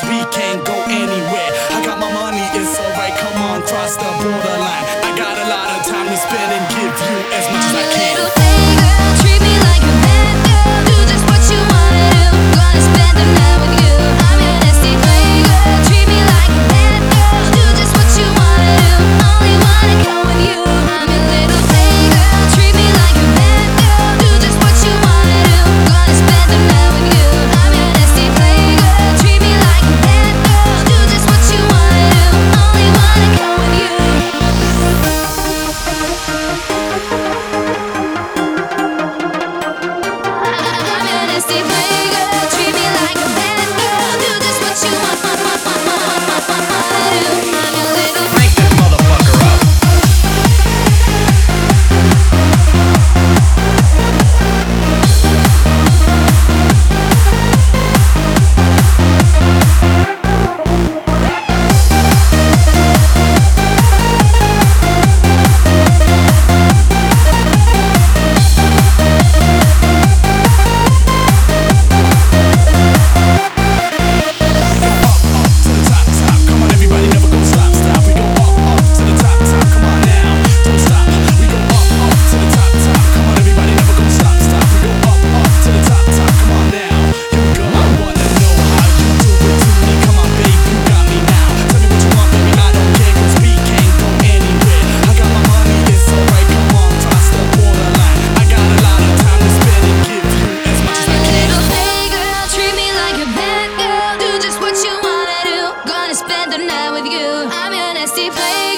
cause we can't go anywhere. I got my money, it's alright, come on, cross the borderline. I got a lot of time to spend and give you as much as I can. Little playgirl, treat me like a bad girl. Do just what you wanna do. Gonna spend the night with you. I'm your nasty playgirl. Treat me like a bad girl. Do just what you wanna do. Only wanna go with you. I'm your little playgirl. Treat me like a bad girl. Do just what you wanna do. Gonna spend the night with you. I'm your nasty playgirl. Treat me like a bad girl. Do just what you wanna do. Only wanna go with you. I'm your nasty playgirl. Treat me like a bad girl. Do just what you wanna do. I'm your little Crank that motherfucker up. To the top, top, come on everybody, never go stop, stop. We go up, to the top, top, come on now, don't stop. We go up, to the top, top, come on everybody, never go stop, stop. We go up, to the top, top, come on now. Here we go, I wanna know how you do it to me. Come on babe, you got me now. Tell me what you want baby, I don't care cause we can't go anywhere. I got my money, it's alright, come on, cross the borderline. I got a lot of time to spend and give you as much as I I'm your can. little playgirl, treat me like a bad girl. Do just what you wanna do. Gonna spend the night with you. I'm your nasty playgirl.